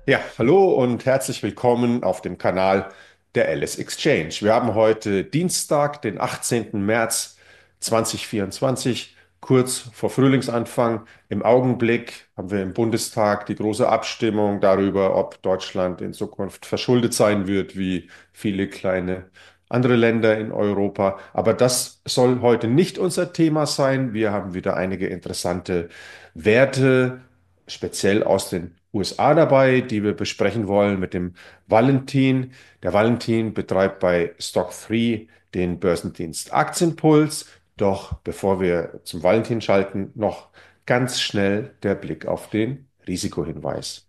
Ja, hallo und herzlich willkommen auf dem Kanal der Alice Exchange. Wir haben heute Dienstag, den 18. März 2024, kurz vor Frühlingsanfang. Im Augenblick haben wir im Bundestag die große Abstimmung darüber, ob Deutschland in Zukunft verschuldet sein wird, wie viele kleine andere Länder in Europa. Aber das soll heute nicht unser Thema sein. Wir haben wieder einige interessante Werte speziell aus den USA dabei, die wir besprechen wollen mit dem Valentin. Der Valentin betreibt bei Stock3 den Börsendienst Aktienpuls. Doch bevor wir zum Valentin schalten, noch ganz schnell der Blick auf den Risikohinweis.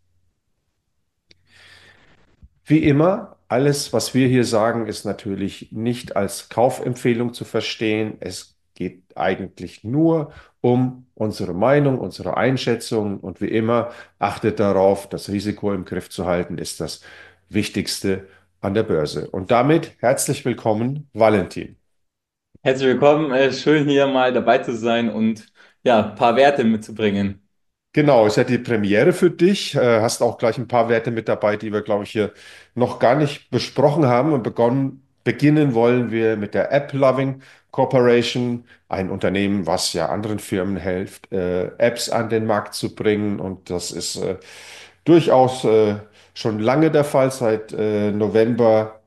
Wie immer, alles, was wir hier sagen, ist natürlich nicht als Kaufempfehlung zu verstehen. Es geht eigentlich nur um unsere Meinung, unsere Einschätzung. Und wie immer, achtet darauf, das Risiko im Griff zu halten, ist das Wichtigste an der Börse. Und damit herzlich willkommen, Valentin. Herzlich willkommen, schön hier mal dabei zu sein und ja, ein paar Werte mitzubringen. Genau, ist ja die Premiere für dich. Hast auch gleich ein paar Werte mit dabei, die wir, glaube ich, hier noch gar nicht besprochen haben. Und beginnen wollen wir mit der AppLoving Corporation, ein Unternehmen, was ja anderen Firmen hilft, Apps an den Markt zu bringen. Und das ist durchaus schon lange der Fall, seit November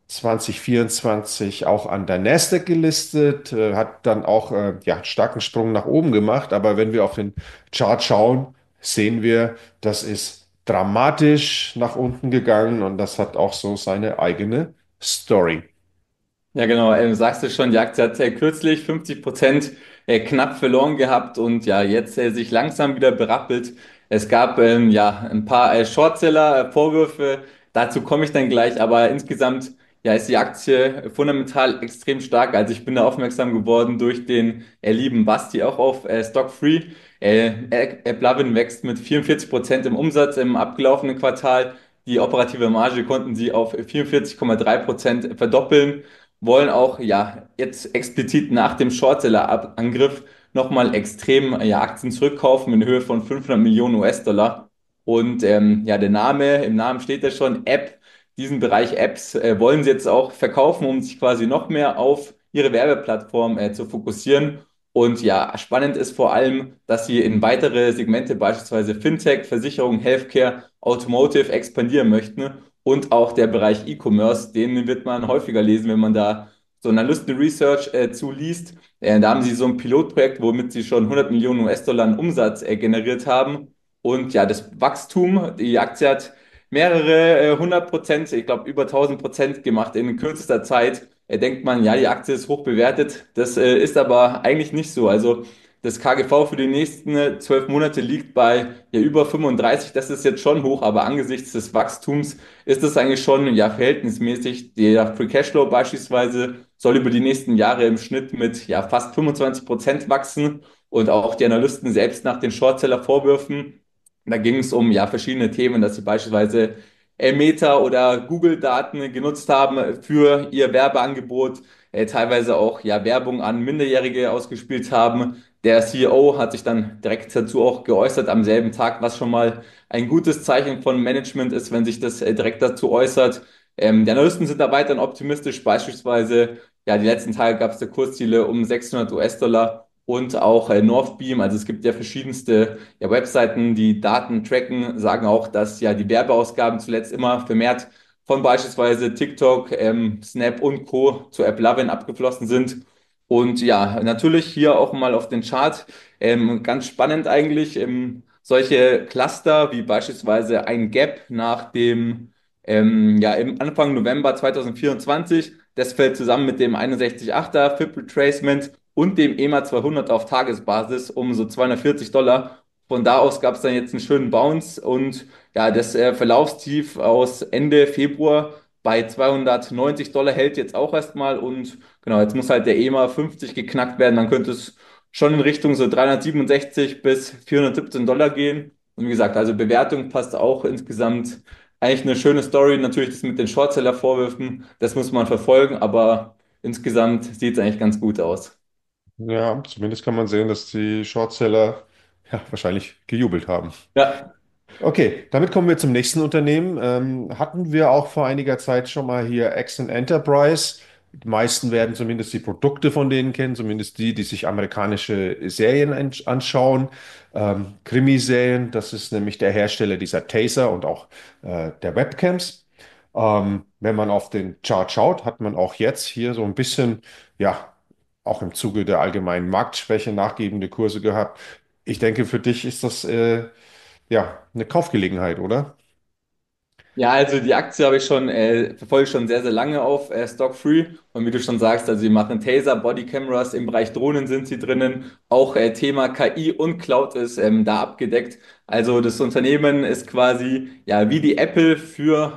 2024 auch an der Nasdaq gelistet, hat dann auch ja, einen starken Sprung nach oben gemacht. Aber wenn wir auf den Chart schauen, sehen wir, das ist dramatisch nach unten gegangen und das hat auch so seine eigene Story. Ja, genau, sagst du schon, die Aktie hat kürzlich 50% knapp verloren gehabt und ja, jetzt sich langsam wieder berappelt. Es gab ja ein paar Shortseller-Vorwürfe, dazu komme ich dann gleich, aber insgesamt ja, ist die Aktie fundamental extrem stark. Also ich bin da aufmerksam geworden durch den lieben Basti auch auf Stock-Free. AppLovin wächst mit 44% im Umsatz im abgelaufenen Quartal. Die operative Marge konnten sie auf 44,3% verdoppeln, wollen auch ja jetzt explizit nach dem Shortseller-Angriff nochmal extrem ja, Aktien zurückkaufen in Höhe von 500 Millionen US-Dollar. Und ja, im Namen steht ja schon App. Diesen Bereich Apps wollen sie jetzt auch verkaufen, um sich quasi noch mehr auf ihre Werbeplattform zu fokussieren. Und ja, spannend ist vor allem, dass sie in weitere Segmente, beispielsweise Fintech, Versicherung, Healthcare, Automotive, expandieren möchten. Und auch der Bereich E-Commerce, den wird man häufiger lesen, wenn man da so Analysten-Research zuliest. Da haben sie so ein Pilotprojekt, womit sie schon 100 Millionen US-Dollar an Umsatz generiert haben. Und ja, das Wachstum, die Aktie hat mehrere 100%, ich glaube über 1000% gemacht in kürzester Zeit. Denkt man, ja, die Aktie ist hoch bewertet. Das ist aber eigentlich nicht so. Also das KGV für die nächsten 12 Monate liegt bei ja über 35. Das ist jetzt schon hoch, aber angesichts des Wachstums ist es eigentlich schon ja verhältnismäßig. Der Free Cashflow beispielsweise soll über die nächsten Jahre im Schnitt mit ja fast 25% wachsen, und auch die Analysten selbst nach den Shortseller-Vorwürfen. Da ging es um ja verschiedene Themen, dass sie beispielsweise Meta oder Google-Daten genutzt haben für ihr Werbeangebot, teilweise auch ja Werbung an Minderjährige ausgespielt haben. Der CEO hat sich dann direkt dazu auch geäußert am selben Tag, was schon mal ein gutes Zeichen von Management ist, wenn sich das direkt dazu äußert. Die Analysten sind da weiterhin optimistisch. Beispielsweise, ja, die letzten Tage gab es da Kursziele um 600 US-Dollar und auch Northbeam. Also es gibt ja verschiedenste ja, Webseiten, die Daten tracken, sagen auch, dass ja die Werbeausgaben zuletzt immer vermehrt von beispielsweise TikTok, Snap und Co. zu AppLovin abgeflossen sind. Und ja, natürlich hier auch mal auf den Chart. Ganz spannend eigentlich, solche Cluster wie beispielsweise ein Gap nach dem, ja, im Anfang November 2024. Das fällt zusammen mit dem 61,8er FIB Retracement und dem EMA 200 auf Tagesbasis um so 240 $. Von da aus gab es dann jetzt einen schönen Bounce, und ja, das Verlaufstief aus Ende Februar bei 290 $ hält jetzt auch erstmal, und genau, jetzt muss halt der EMA 50 geknackt werden, dann könnte es schon in Richtung so 367 bis 417 $ gehen. Und wie gesagt, also Bewertung passt auch insgesamt, eigentlich eine schöne Story. Natürlich das mit den Shortseller-Vorwürfen, das muss man verfolgen, aber insgesamt sieht es eigentlich ganz gut aus. Ja, zumindest kann man sehen, dass die Shortseller ja wahrscheinlich gejubelt haben. Ja. Okay, damit kommen wir zum nächsten Unternehmen. Hatten wir auch vor einiger Zeit schon mal hier Accent Enterprise. Die meisten werden zumindest die Produkte von denen kennen, zumindest die, die sich amerikanische Serien anschauen. Krimiserien, das ist nämlich der Hersteller dieser Taser und auch der Webcams. Wenn man auf den Chart schaut, hat man auch jetzt hier so ein bisschen, ja, auch im Zuge der allgemeinen Marktschwäche nachgebende Kurse gehabt. Ich denke, für dich ist das ja, eine Kaufgelegenheit, oder? Ja, also die Aktie habe ich schon, verfolge ich schon sehr, sehr lange auf Stock Free. Und wie du schon sagst, also sie machen Taser, Bodycameras, im Bereich Drohnen sind sie drinnen. Auch Thema KI und Cloud ist da abgedeckt. Also das Unternehmen ist quasi ja wie die Apple für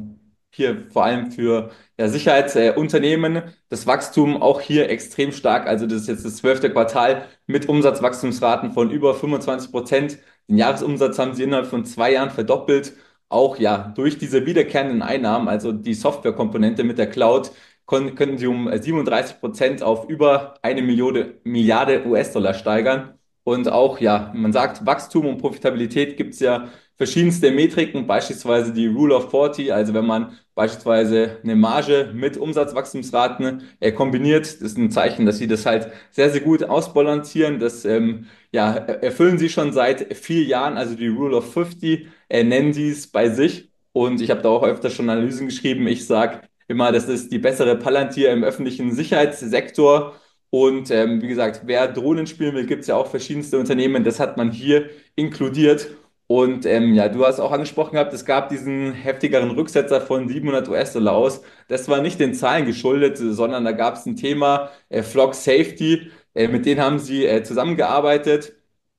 hier vor allem für ja, Sicherheitsunternehmen. Das Wachstum auch hier extrem stark. Also das ist jetzt das 12. Quartal mit Umsatzwachstumsraten von über 25%. Den Jahresumsatz haben sie innerhalb von 2 Jahren verdoppelt. Auch ja, durch diese wiederkehrenden Einnahmen, also die Softwarekomponente mit der Cloud, können sie um 37% auf über 1 Milliarde US-Dollar steigern. Und auch, ja, man sagt, Wachstum und Profitabilität gibt es ja verschiedenste Metriken, beispielsweise die Rule of 40, also wenn man beispielsweise eine Marge mit Umsatzwachstumsraten kombiniert, das ist ein Zeichen, dass sie das halt sehr, sehr gut ausbalancieren. Das ja, erfüllen sie schon seit 4 Jahren, also die Rule of 50 nennen sie es bei sich. Und ich habe da auch öfter schon Analysen geschrieben. Ich sage immer, das ist die bessere Palantir im öffentlichen Sicherheitssektor. Und wie gesagt, wer Drohnen spielen will, gibt es ja auch verschiedenste Unternehmen. Das hat man hier inkludiert. Und ja, du hast auch angesprochen gehabt, es gab diesen heftigeren Rücksetzer von 700 US-Dollar aus. Das war nicht den Zahlen geschuldet, sondern da gab es ein Thema, Flock Safety. Mit denen haben sie zusammengearbeitet.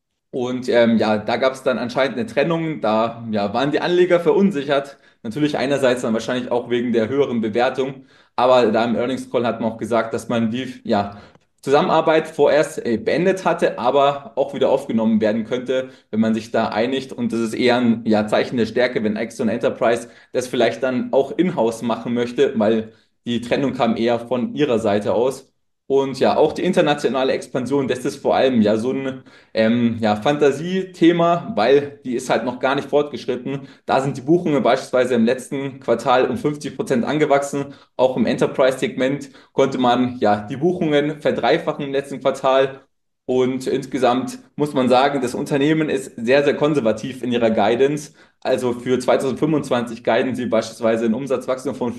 Und ja, da gab es dann anscheinend eine Trennung. Da ja, waren die Anleger verunsichert. Natürlich einerseits dann wahrscheinlich auch wegen der höheren Bewertung. Aber da im Earnings Call hat man auch gesagt, dass man die ja, Zusammenarbeit vorerst beendet hatte, aber auch wieder aufgenommen werden könnte, wenn man sich da einigt. Und das ist eher ein ja, Zeichen der Stärke, wenn Exxon Enterprise das vielleicht dann auch in-house machen möchte, weil die Trennung kam eher von ihrer Seite aus. Und ja, auch die internationale Expansion, das ist vor allem ja so ein ja, Fantasiethema, weil die ist halt noch gar nicht fortgeschritten. Da sind die Buchungen beispielsweise im letzten Quartal um 50% angewachsen. Auch im Enterprise-Segment konnte man ja die Buchungen verdreifachen im letzten Quartal. Und insgesamt muss man sagen, das Unternehmen ist sehr, sehr konservativ in ihrer Guidance. Also für 2025 guiden sie beispielsweise ein Umsatzwachstum von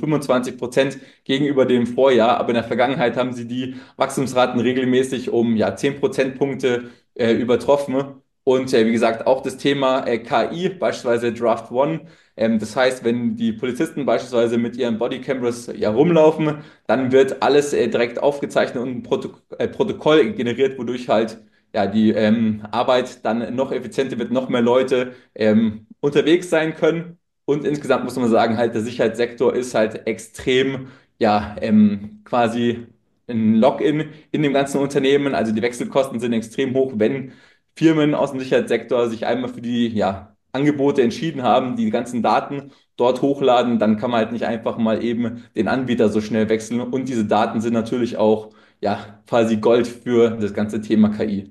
25% gegenüber dem Vorjahr. Aber in der Vergangenheit haben sie die Wachstumsraten regelmäßig um ja, 10 Prozentpunkte übertroffen. Und wie gesagt, auch das Thema KI, beispielsweise Draft One. Das heißt, wenn die Polizisten beispielsweise mit ihren Bodycameras ja rumlaufen, dann wird alles direkt aufgezeichnet und ein Protokoll generiert, wodurch halt ja die Arbeit dann noch effizienter wird, noch mehr Leute unterwegs sein können. Und insgesamt muss man sagen, halt der Sicherheitssektor ist halt extrem ja quasi ein Login in dem ganzen Unternehmen. Also die Wechselkosten sind extrem hoch, wenn Firmen aus dem Sicherheitssektor sich einmal für die ja, Angebote entschieden haben, die ganzen Daten dort hochladen, dann kann man halt nicht einfach mal eben den Anbieter so schnell wechseln. Und diese Daten sind natürlich auch ja quasi Gold für das ganze Thema KI.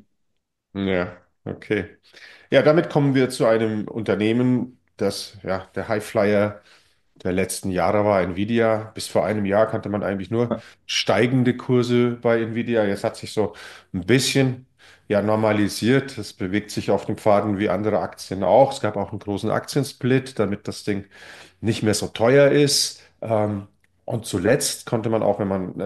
Ja, okay. Ja, damit kommen wir zu einem Unternehmen, das ja der Highflyer der letzten Jahre war, Nvidia. Bis vor einem Jahr kannte man eigentlich nur steigende Kurse bei Nvidia. Jetzt hat sich so ein bisschen ja normalisiert. Es bewegt sich auf den Pfaden wie andere Aktien auch. Es gab auch einen großen Aktiensplit, damit das Ding nicht mehr so teuer ist. Und zuletzt konnte man auch, wenn man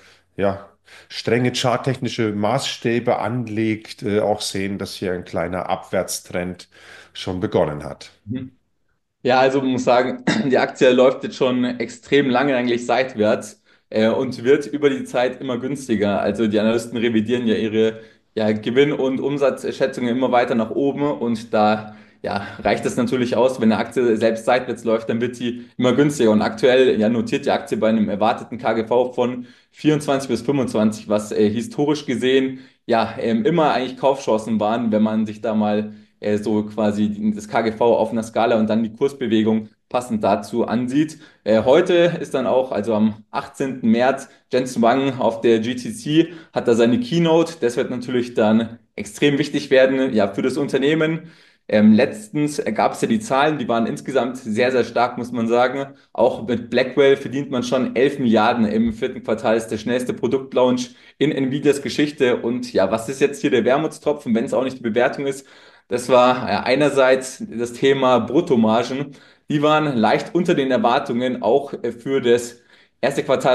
ja strenge charttechnische Maßstäbe anlegt, auch sehen, dass hier ein kleiner Abwärtstrend schon begonnen hat. Mhm. Ja, also man muss sagen, die Aktie läuft jetzt schon extrem lange eigentlich seitwärts und wird über die Zeit immer günstiger. Also die Analysten revidieren ja ihre ja, Gewinn- und Umsatzschätzungen immer weiter nach oben und da ja, reicht es natürlich aus, wenn eine Aktie selbst seitwärts läuft, dann wird sie immer günstiger. Und aktuell ja, notiert die Aktie bei einem erwarteten KGV von 24 bis 25, was historisch gesehen ja immer eigentlich Kaufchancen waren, wenn man sich da mal so quasi das KGV auf einer Skala und dann die Kursbewegung passend dazu ansieht. Heute ist dann auch, also am 18. März, Jensen Huang auf der GTC hat da seine Keynote. Das wird natürlich dann extrem wichtig werden, ja, für das Unternehmen. Letztens gab es ja die Zahlen, die waren insgesamt sehr, sehr stark, muss man sagen. Auch mit Blackwell verdient man schon 11 Milliarden im vierten Quartal, ist der schnellste Produktlaunch in Nvidias Geschichte. Und ja, was ist jetzt hier der Wermutstropfen, wenn es auch nicht die Bewertung ist? Das war einerseits das Thema Bruttomargen. Die waren leicht unter den Erwartungen, auch für das erste Quartal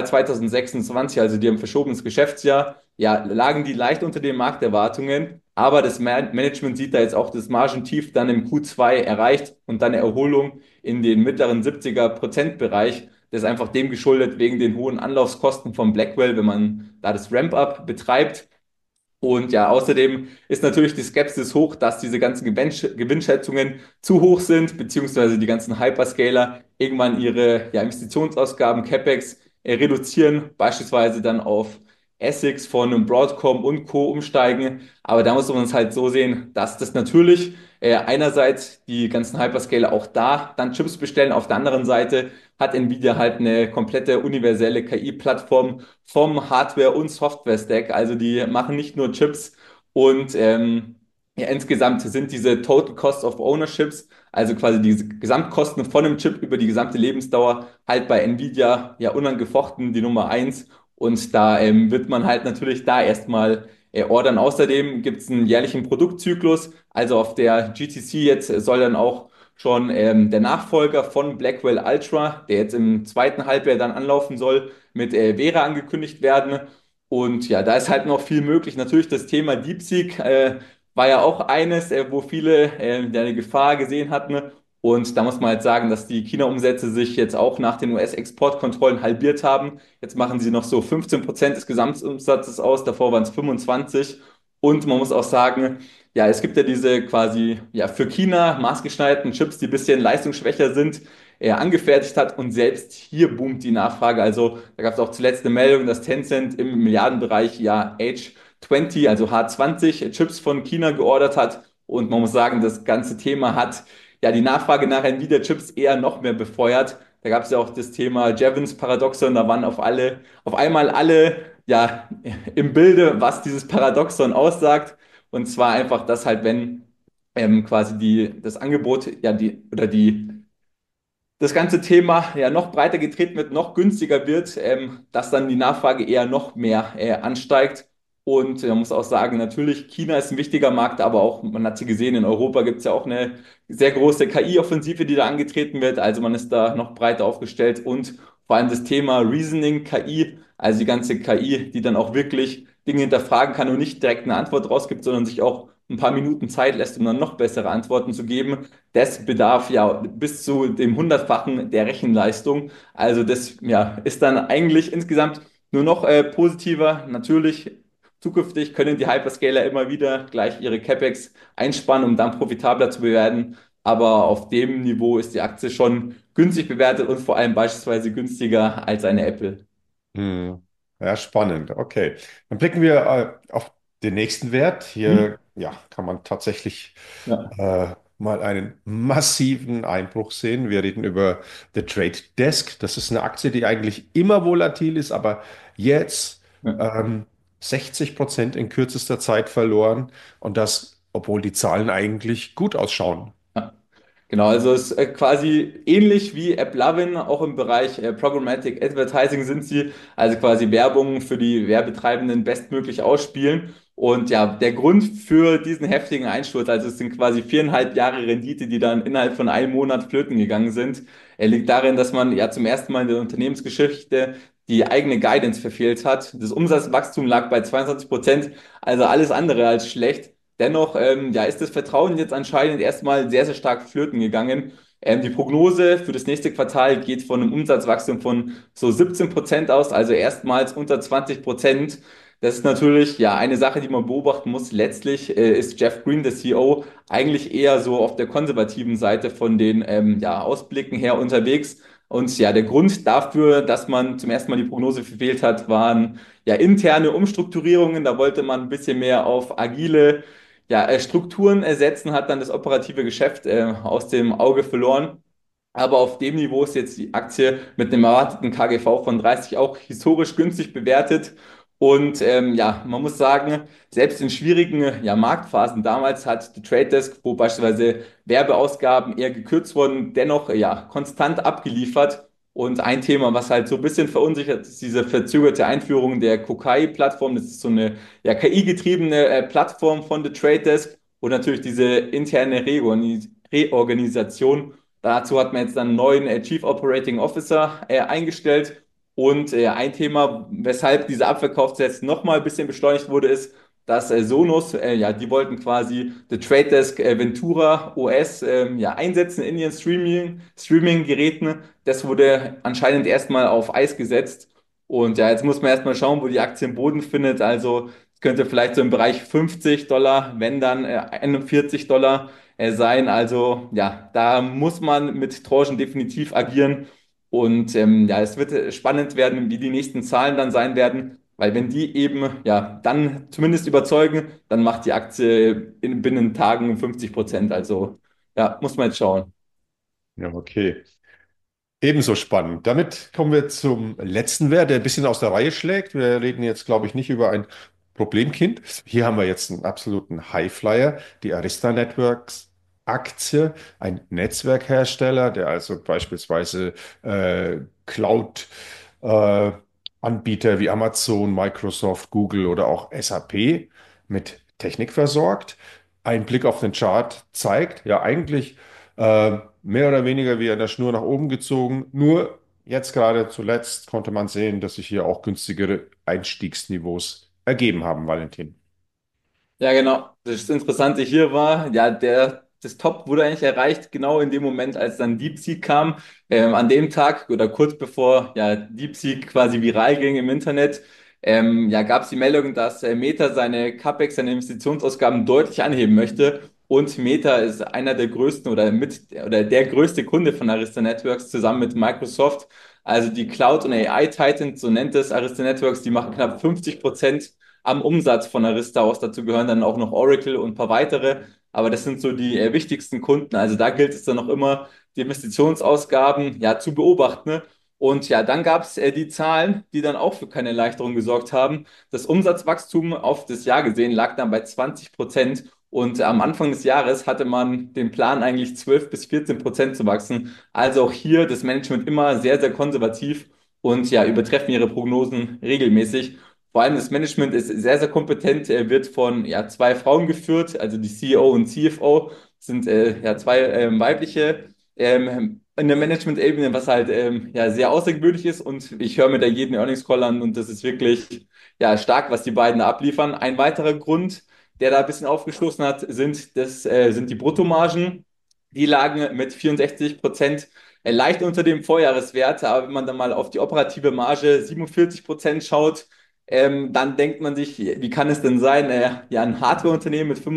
2026, also die haben verschobenes Geschäftsjahr. Ja, lagen die leicht unter den Markterwartungen, aber das Management sieht da jetzt auch das Margentief dann im Q2 erreicht und dann eine Erholung in den mittleren 70er Prozentbereich. Das ist einfach dem geschuldet wegen den hohen Anlaufskosten von Blackwell, wenn man da das Ramp-up betreibt. Und ja, außerdem ist natürlich die Skepsis hoch, dass diese ganzen Gewinnschätzungen zu hoch sind, beziehungsweise die ganzen Hyperscaler irgendwann ihre ja, Investitionsausgaben, CapEx, reduzieren, beispielsweise dann auf ASICs von einem Broadcom und Co. umsteigen. Aber da muss man es halt so sehen, dass das natürlich einerseits die ganzen Hyperscaler auch da dann Chips bestellen, auf der anderen Seite hat Nvidia halt eine komplette universelle KI-Plattform vom Hardware- und Software-Stack. Also die machen nicht nur Chips und ja, insgesamt sind diese Total Cost of Ownerships, also quasi die Gesamtkosten von einem Chip über die gesamte Lebensdauer, halt bei Nvidia ja unangefochten die Nummer eins. Und da wird man halt natürlich da erstmal ordern. Außerdem gibt es einen jährlichen Produktzyklus. Also auf der GTC jetzt soll dann auch schon der Nachfolger von Blackwell Ultra, der jetzt im zweiten Halbjahr dann anlaufen soll, mit Vera angekündigt werden. Und ja, da ist halt noch viel möglich. Natürlich das Thema DeepSeek war ja auch eines, wo viele eine Gefahr gesehen hatten. Und da muss man halt sagen, dass die China-Umsätze sich jetzt auch nach den US-Exportkontrollen halbiert haben. Jetzt machen sie noch so 15% des Gesamtumsatzes aus, davor waren es 25. Und man muss auch sagen, ja, es gibt ja diese quasi ja für China maßgeschneiderten Chips, die ein bisschen leistungsschwächer sind, angefertigt hat und selbst hier boomt die Nachfrage. Also da gab es auch zuletzt eine Meldung, dass Tencent im Milliardenbereich ja H20, also H20 Chips von China geordert hat und man muss sagen, das ganze Thema hat ja die Nachfrage nach Nvidia-Chips eher noch mehr befeuert. Da gab es ja auch das Thema Jevons Paradoxon, da waren auf einmal alle ja im Bilde, was dieses Paradoxon aussagt. Und zwar einfach, dass halt, wenn quasi das Angebot, ja, das ganze Thema ja noch breiter getreten wird, noch günstiger wird, dass dann die Nachfrage eher noch mehr ansteigt. Und man muss auch sagen, natürlich, China ist ein wichtiger Markt, aber auch, man hat sie gesehen, in Europa gibt es ja auch eine sehr große KI-Offensive, die da angetreten wird. Also man ist da noch breiter aufgestellt und vor allem das Thema Reasoning KI, also die ganze KI, die dann auch wirklich Dinge hinterfragen kann und nicht direkt eine Antwort rausgibt, sondern sich auch ein paar Minuten Zeit lässt, um dann noch bessere Antworten zu geben. Das bedarf ja bis zu dem Hundertfachen der Rechenleistung. Also das ja, ist dann eigentlich insgesamt nur noch positiver. Natürlich, zukünftig können die Hyperscaler immer wieder gleich ihre CapEx einspannen, um dann profitabler zu werden. Aber auf dem Niveau ist die Aktie schon günstig bewertet und vor allem beispielsweise günstiger als eine Apple. Hm. Ja, spannend. Okay. Dann blicken wir auf den nächsten Wert. Hm? Hier, ja, kann man tatsächlich Ja. mal einen massiven Einbruch sehen. Wir reden über The Trade Desk. Das ist eine Aktie, die eigentlich immer volatil ist, aber jetzt Ja. ähm, 60% in kürzester Zeit verloren und das, obwohl die Zahlen eigentlich gut ausschauen. Ja. Genau, also es ist quasi ähnlich wie AppLovin, auch im Bereich Programmatic Advertising sind sie, also quasi Werbung für die Werbetreibenden bestmöglich ausspielen. Und ja, der Grund für diesen heftigen Einsturz, also es sind quasi 4,5 Jahre Rendite, die dann innerhalb von einem Monat flöten gegangen sind, liegt darin, dass man ja zum ersten Mal in der Unternehmensgeschichte die eigene Guidance verfehlt hat. Das Umsatzwachstum lag bei 22%, also alles andere als schlecht. Dennoch ja, ist das Vertrauen jetzt anscheinend erstmal sehr, sehr stark flöten gegangen. Die Prognose für das nächste Quartal geht von einem Umsatzwachstum von so 17% aus, also erstmals unter 20%. Das ist natürlich ja eine Sache, die man beobachten muss. Letztlich ist Jeff Green, der CEO, eigentlich eher so auf der konservativen Seite von den ja, Ausblicken her unterwegs. Und ja, der Grund dafür, dass man zum ersten Mal die Prognose verfehlt hat, waren ja interne Umstrukturierungen. Da wollte man ein bisschen mehr auf agile ja, Strukturen ersetzen, hat dann das operative Geschäft aus dem Auge verloren. Aber auf dem Niveau ist jetzt die Aktie mit einem erwarteten KGV von 30 auch historisch günstig bewertet. Und ja, man muss sagen, selbst in schwierigen ja, Marktphasen damals hat die Trade Desk, wo beispielsweise Werbeausgaben eher gekürzt wurden, dennoch ja konstant abgeliefert. Und ein Thema, was halt so ein bisschen verunsichert, ist diese verzögerte Einführung der Kokai-Plattform. Das ist so eine ja, KI-getriebene Plattform von The Trade Desk und natürlich diese interne Reorganisation. Dazu hat man jetzt dann einen neuen Chief Operating Officer eingestellt. Und ein Thema, weshalb dieser Abverkaufsprozess nochmal ein bisschen beschleunigt wurde, ist, dass Sonos, ja, die wollten quasi The Trade Desk Ventura OS ja, einsetzen in ihren Streaming-Geräten. Das wurde anscheinend erstmal auf Eis gesetzt. Und ja, jetzt muss man erstmal schauen, wo die Aktie im Boden findet. Also es könnte vielleicht so im Bereich $50, wenn dann $41 sein. Also ja, da muss man mit Tranchen definitiv agieren. Und ja, es wird spannend werden, wie die nächsten Zahlen dann sein werden, weil wenn die eben ja dann zumindest überzeugen, dann macht die Aktie binnen Tagen 50%. Also ja, muss man jetzt schauen. Ja, okay. Ebenso spannend. Damit kommen wir zum letzten Wert, der ein bisschen aus der Reihe schlägt. Wir reden jetzt, glaube ich, nicht über ein Problemkind. Hier haben wir jetzt einen absoluten Highflyer, die Arista Networks Aktie, ein Netzwerkhersteller, der also beispielsweise Cloud Anbieter wie Amazon, Microsoft, Google oder auch SAP mit Technik versorgt. Ein Blick auf den Chart zeigt, ja eigentlich mehr oder weniger wie an der Schnur nach oben gezogen. Nur jetzt gerade zuletzt konnte man sehen, dass sich hier auch günstigere Einstiegsniveaus ergeben haben, Valentin. Ja, genau. Das Interessante hier war, ja, das Top wurde eigentlich erreicht, genau in dem Moment, als dann DeepSeek kam. An dem Tag oder kurz bevor ja, DeepSeek quasi viral ging im Internet, ja, gab es die Meldung, dass Meta seine CapEx, seine Investitionsausgaben deutlich anheben möchte. Und Meta ist einer der größten oder der größte Kunde von Arista Networks zusammen mit Microsoft. Also die Cloud- und AI-Titans, so nennt es Arista Networks, die machen knapp 50% am Umsatz von Arista aus. Dazu gehören dann auch noch Oracle und ein paar weitere. Aber das sind so die wichtigsten Kunden. Also da gilt es dann noch immer, die Investitionsausgaben ja zu beobachten. Ne? Und ja, dann gab es die Zahlen, die dann auch für keine Erleichterung gesorgt haben. Das Umsatzwachstum auf das Jahr gesehen lag dann bei 20%. Und am Anfang des Jahres hatte man den Plan, eigentlich 12 bis 14% zu wachsen. Also auch hier das Management immer sehr, sehr konservativ und ja, übertreffen ihre Prognosen regelmäßig. Vor allem das Management ist sehr, sehr kompetent. Er wird von ja, zwei Frauen geführt, also die CEO und CFO sind ja zwei weibliche in der Management-Ebene, was halt ja, sehr außergewöhnlich ist. Und ich höre mir da jeden Earnings Call an und das ist wirklich ja, stark, was die beiden da abliefern. Ein weiterer Grund, der da ein bisschen aufgestoßen hat, sind die Bruttomargen. Die lagen mit 64% leicht unter dem Vorjahreswert. Aber wenn man dann mal auf die operative Marge 47% schaut, dann denkt man sich, wie kann es denn sein? Ja, ein Hardware-Unternehmen mit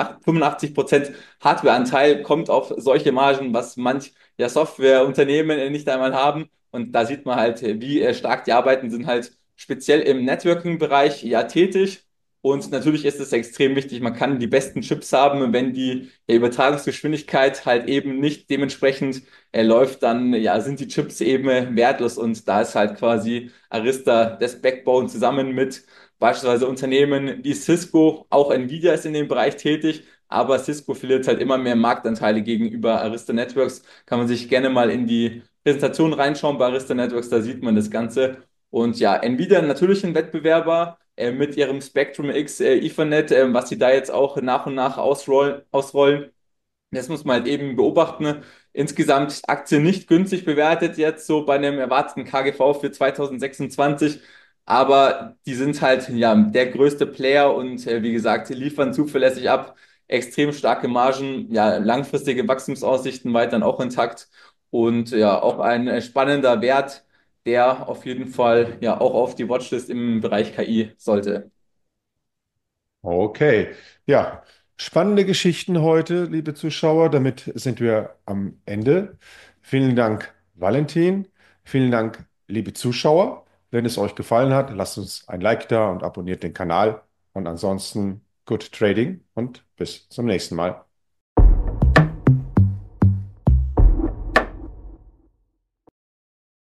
85% Hardware-Anteil kommt auf solche Margen, was manch ja, Software-Unternehmen nicht einmal haben. Und da sieht man halt, wie stark die arbeiten, sind halt speziell im Networking-Bereich ja tätig. Und natürlich ist es extrem wichtig, man kann die besten Chips haben, wenn die Übertragungsgeschwindigkeit halt eben nicht dementsprechend läuft, dann ja, sind die Chips eben wertlos und da ist halt quasi Arista das Backbone zusammen mit beispielsweise Unternehmen wie Cisco, auch Nvidia ist in dem Bereich tätig, aber Cisco verliert halt immer mehr Marktanteile gegenüber Arista Networks. Kann man sich gerne mal in die Präsentation reinschauen bei Arista Networks, da sieht man das Ganze. Und ja, Nvidia natürlich ein Wettbewerber mit ihrem Spectrum X Ethernet, was sie da jetzt auch nach und nach ausrollen. Das muss man halt eben beobachten. Ne? Insgesamt Aktie nicht günstig bewertet jetzt so bei einem erwarteten KGV für 2026. Aber die sind halt ja der größte Player und wie gesagt, die liefern zuverlässig ab. Extrem starke Margen, ja, langfristige Wachstumsaussichten weiterhin auch intakt und ja, auch ein spannender Wert, der auf jeden Fall ja auch auf die Watchlist im Bereich KI sollte. Okay, ja, spannende Geschichten heute, liebe Zuschauer. Damit sind wir am Ende. Vielen Dank, Valentin. Vielen Dank, liebe Zuschauer. Wenn es euch gefallen hat, lasst uns ein Like da und abonniert den Kanal. Und ansonsten, good trading und bis zum nächsten Mal.